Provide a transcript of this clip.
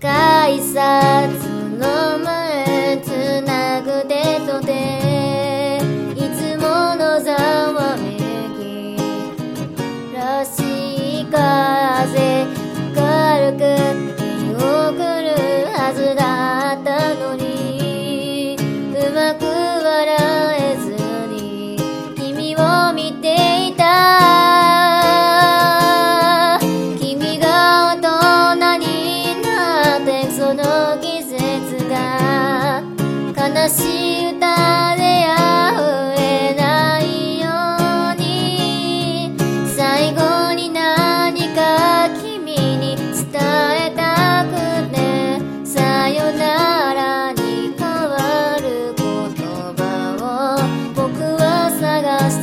改札の前つなぐ手と手、いつものざわめきらしい風軽く見送るはずだったのに、うまく笑えずに君を見ていた。君が大人になってその季節が悲しい歌で溢れないように、最後に何か君に伝えたくて、さよならに変わる言葉を僕は探して